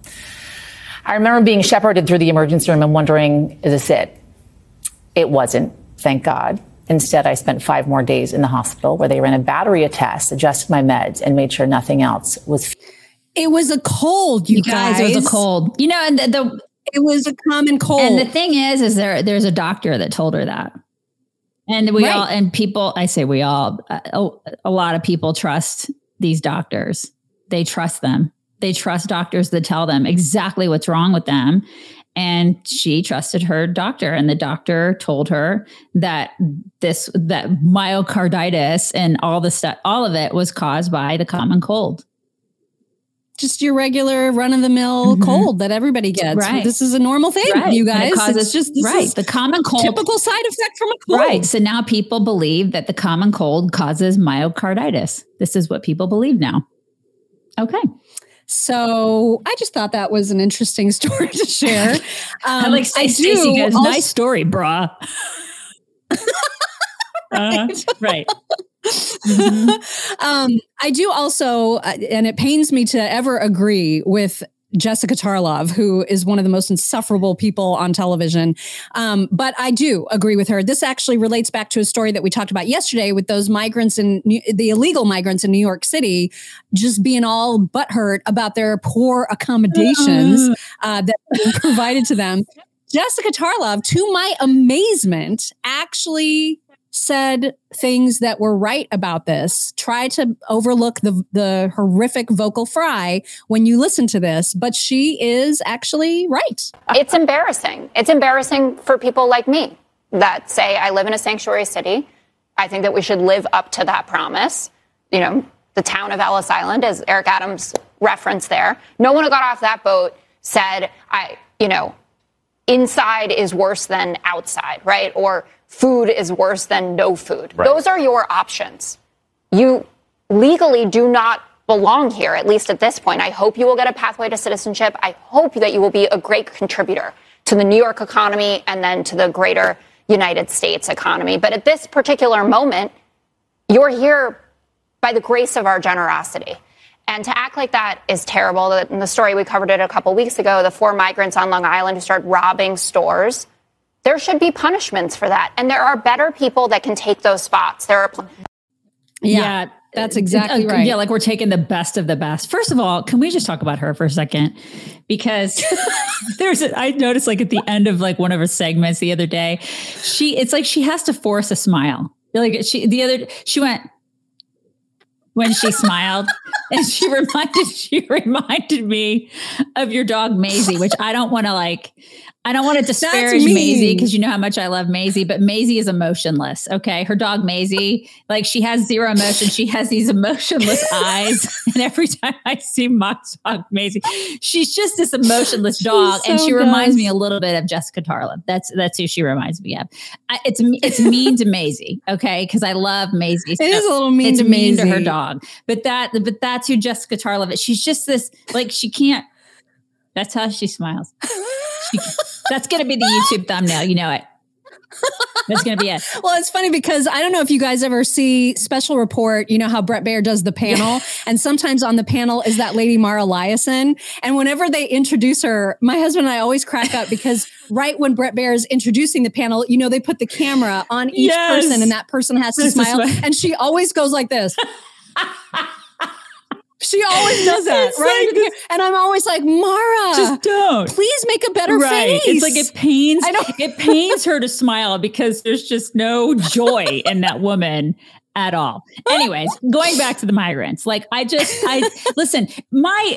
I remember being shepherded through the emergency room and wondering, is this it? It wasn't, thank God. Instead, I spent five more days in the hospital where they ran a battery of tests, adjusted my meds, and made sure nothing else was. It was a cold, you, you guys. guys. It was a cold. You know, and the, the it was a common cold. And the thing is, is there there's a doctor that told her that. And we right. all, and people, I say we all, a, a lot of people trust these doctors. They trust them. They trust doctors that tell them exactly what's wrong with them. And she trusted her doctor, and the doctor told her that this, that myocarditis and all the stuff, all of it was caused by the common cold. Just your regular run-of-the-mill mm-hmm. cold that everybody gets. Right. This is a normal thing, right. you guys. It causes, it's just this right. is the common cold, typical side effect from a cold. Right. So now people believe that the common cold causes myocarditis. This is what people believe now. Okay. So I just thought that was an interesting story to share. Um, I like Stacey goes, also- nice story, brah. uh, right. Mm-hmm. um, I do also, uh, and it pains me to ever agree with Jessica Tarlov, who is one of the most insufferable people on television. Um, but I do agree with her. This actually relates back to a story that we talked about yesterday with those migrants in New- the illegal migrants in New York City, just being all butthurt about their poor accommodations uh, that were provided to them. Jessica Tarlov, to my amazement, actually said things that were right about this. Try to overlook the the horrific vocal fry when you listen to this, but she is actually right. It's embarrassing. It's embarrassing for people like me that say I live in a sanctuary city. I think that we should live up to that promise. You know, the town of Ellis Island, as Eric Adams referenced there. No one who got off that boat said, I, you know, inside is worse than outside, right? Or food is worse than no food. Right. Those are your options. You legally do not belong here, at least at this point. I hope you will get a pathway to citizenship. I hope that you will be a great contributor to the New York economy and then to the greater United States economy. But at this particular moment, you're here by the grace of our generosity. And to act like that is terrible. In the story, we covered it a couple weeks ago, the four migrants on Long Island who started robbing stores. There should be punishments for that. And there are better people that can take those spots. There are. Pl- yeah, yeah, that's exactly right. Yeah, like we're taking the best of the best. First of all, can we just talk about her for a second? Because there's, a, I noticed like at the end of like one of her segments the other day, she, it's like she has to force a smile. Like she, the other, she went, when she smiled and she reminded, she reminded me of your dog, Maisie, which I don't want to like, I don't want to disparage Maisie because you know how much I love Maisie, but Maisie is emotionless. Okay. Her dog, Maisie, like she has zero emotion. She has these emotionless eyes. And every time I see my dog, Maisie, she's just this emotionless dog. So and she does. reminds me a little bit of Jessica Tarlov. That's, that's who she reminds me of. I, it's, it's mean to Maisie. Okay. Cause I love Maisie. It so is a little mean it's to mean Maisie. to her dog, but that, but that's who Jessica Tarlov is. She's just this, like, she can't, that's how she smiles. She, that's going to be the YouTube thumbnail. You know it. That's going to be it. Well, it's funny because I don't know if you guys ever see Special Report. You know how Bret Baier does the panel, yeah. and sometimes on the panel is that lady Mara Liasson. And whenever they introduce her, my husband and I always crack up because right when Bret Baier is introducing the panel, you know, they put the camera on each yes. person and that person has to smile. And she always goes like this. She always does that, right? Like, and I'm always like, Mara, just don't. Please make a better right. face. It's like it pains. I don't. It pains her to smile because there's just no joy in that woman at all. Anyways, going back to the migrants, like I just, I listen. My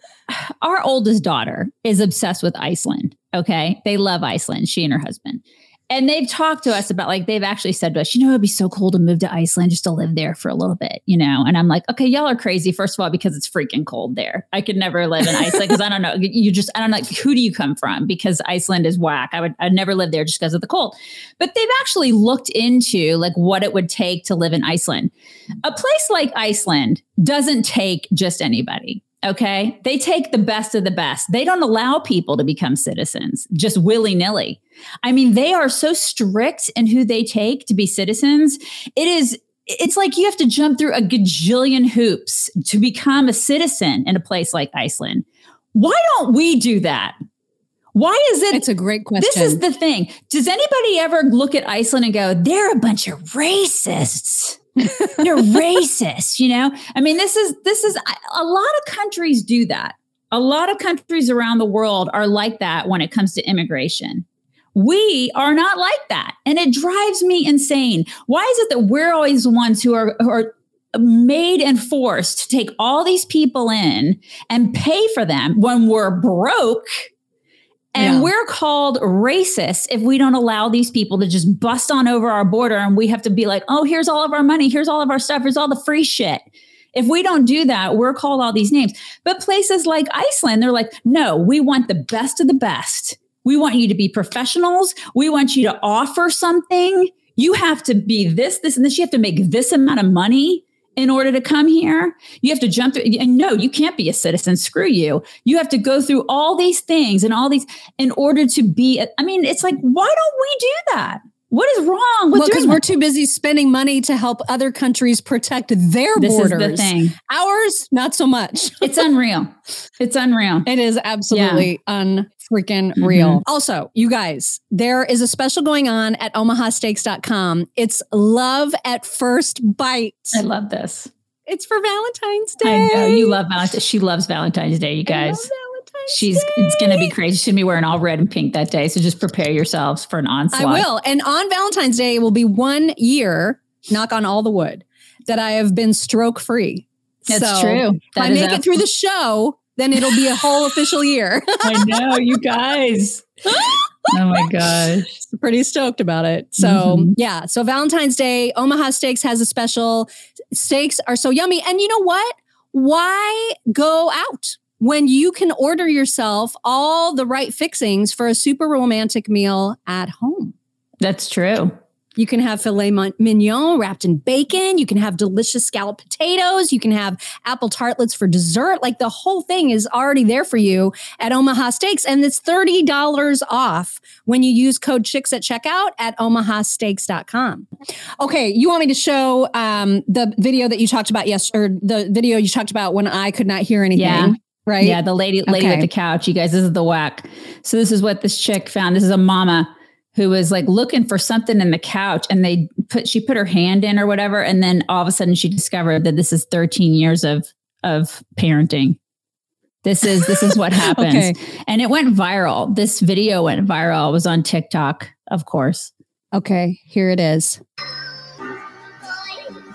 our oldest daughter is obsessed with Iceland. Okay, they love Iceland. She and her husband. And they've talked to us about, like, they've actually said to us, you know, it'd be so cool to move to Iceland just to live there for a little bit, you know? And I'm like, okay, y'all are crazy. First of all, because it's freaking cold there. I could never live in Iceland because I don't know. You just, I don't know, like, who do you come from? Because Iceland is whack. I would, I'd never live there just because of the cold. But they've actually looked into like what it would take to live in Iceland. A place like Iceland doesn't take just anybody. Okay. They take the best of the best. They don't allow people to become citizens just willy nilly. I mean, they are so strict in who they take to be citizens. It is, it's like you have to jump through a gajillion hoops to become a citizen in a place like Iceland. Why don't we do that? Why is it? It's a great question. This is the thing. Does anybody ever look at Iceland and go, they're a bunch of racists? They're racist, you know? I mean, this is, this is, a lot of countries do that. A lot of countries around the world are like that when it comes to immigration. We are not like that. And it drives me insane. Why is it that we're always the ones who are, who are made and forced to take all these people in and pay for them when we're broke? And yeah. we're called racist if we don't allow these people to just bust on over our border and we have to be like, oh, here's all of our money. Here's all of our stuff. Here's all the free shit. If we don't do that, we're called all these names. But places like Iceland, they're like, no, we want the best of the best. We want you to be professionals. We want you to offer something. You have to be this, this, and this. You have to make this amount of money in order to come here. You have to jump through. And no, you can't be a citizen. Screw you. You have to go through all these things and all these in order to be. A, I mean, it's like, why don't we do that? What is wrong with well, because we're too busy spending money to help other countries protect their this borders. Is the thing. Ours, not so much. It's unreal. It's unreal. It is absolutely yeah. unfreaking mm-hmm. real. Also, you guys, there is a special going on at omaha steaks dot com. It's Love at First Bite. I love this. It's for Valentine's Day. I know you love Valentine's. She loves Valentine's Day, you guys. She's Day. It's going to be crazy. She's going to be wearing all red and pink that day. So just prepare yourselves for an onslaught. I will. And on Valentine's Day, it will be one year, knock on all the wood, that I have been stroke free. That's so true. That if I make it through the show, then it'll be a whole official year. I know, you guys. Oh my gosh. Pretty stoked about it. So mm-hmm. yeah. So Valentine's Day, Omaha Steaks has a special. Steaks are so yummy. And you know what? Why go out when you can order yourself all the right fixings for a super romantic meal at home? That's true. You can have filet mignon wrapped in bacon. You can have delicious scalloped potatoes. You can have apple tartlets for dessert. Like the whole thing is already there for you at Omaha Steaks. And it's thirty dollars off when you use code CHICKS at checkout at omaha steaks dot com. Okay, you want me to show um, the video that you talked about yesterday, or the video you talked about when I could not hear anything? Yeah. Right? Yeah, the lady lady okay. with the couch. You guys, this is the whack. So this is what this chick found. This is a mama who was like looking for something in the couch, and they put, she put her hand in or whatever. And then all of a sudden she discovered that this is thirteen years of, of parenting. This is, this is what happens. Okay. And it went viral. This video went viral. It was on TikTok, of course. Okay, here it is.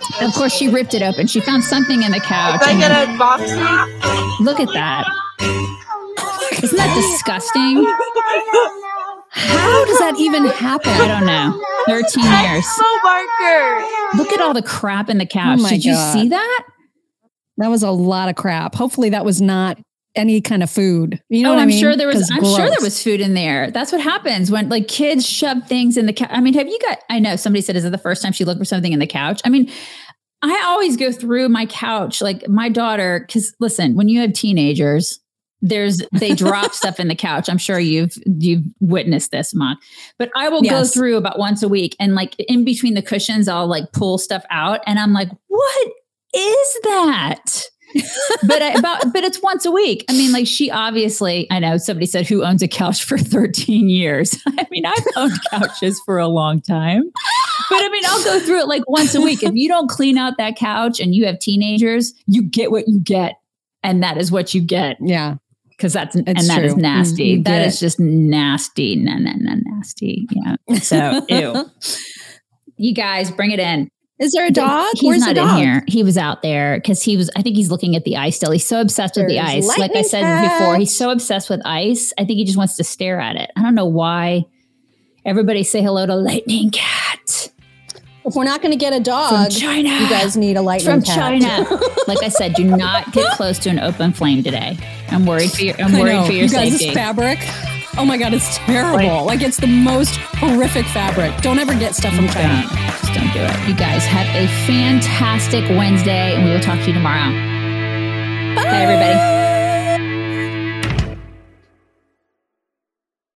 Of course, she ripped it open. She found something in the couch. Did I get a box? Look at that. Isn't that disgusting? How does that even happen? I don't know. thirteen years. Expo marker. Look at all the crap in the couch. Oh my Did you God. see that? That was a lot of crap. Hopefully that was not any kind of food. You know oh, what I I'm mean? sure there was. 'Cause I'm sure gross. there was food in there. That's what happens when like kids shove things in the couch. I mean, have you got? I know somebody said, "Is it the first time she looked for something in the couch?" I mean, I always go through my couch. Like my daughter, because listen, when you have teenagers, there's they drop stuff in the couch. I'm sure you've you've witnessed this, Mom. But I will Yes. go through about once a week, and like in between the cushions, I'll like pull stuff out, and I'm like, "What is that?" but I, about but it's once a week. I mean, like she obviously, I know somebody said who owns a couch for thirteen years. I mean, I've owned couches for a long time, but I mean, I'll go through it like once a week. If you don't clean out that couch and you have teenagers, you get what you get, and that is what you get. Yeah, because that's It's and that is true. nasty. You That get- is just nasty. No, no, no, nasty. Yeah. So ew. You guys, bring it in. Is there a dog? He's Where's not the in dog? here. He was out there because he was, I think he's looking at the ice still. He's so obsessed with the There's ice. Like I lightning said before, cat. he's so obsessed with ice. I think he just wants to stare at it. I don't know why. Everybody say hello to Lightning Cat. If we're not going to get a dog, From China. you guys need a lightning From cat. China. Like I said, do not get close to an open flame today. I'm worried for your, I'm I worried know. for your you guys, safety. this fabric. Oh my God, it's terrible. Like, it's the most horrific fabric. Don't ever get stuff from China. Don't, just don't do it. You guys have a fantastic Wednesday, and we will talk to you tomorrow. Bye, everybody.